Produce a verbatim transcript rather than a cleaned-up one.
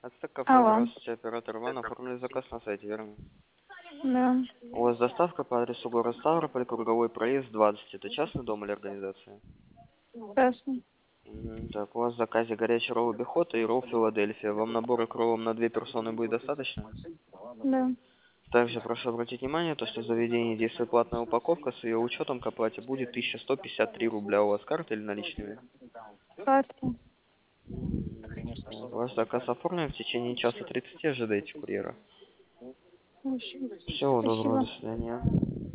Ацтек кафе, Алло. здравствуйте, оператор Иван, оформили заказ на сайте, верно? Да. У вас доставка по адресу город Ставрополь, Круговой проезд двадцать. Это частный дом или организация? Ясно. Мгм. Так, у вас в заказе горячий ролл Бихота и ролл Филадельфия. Вам набора к роллам на две персоны будет достаточно? Да. Также прошу обратить внимание, то, что в заведении действует платная упаковка, с ее учетом к оплате будет тысяча сто пятьдесят три рубля. У вас карта или наличными? Карта. Так, ваш заказ оформлен, в течение часа тридцати ожидайте курьера. Хорошо. Всего доброго, до Спасибо. свидания.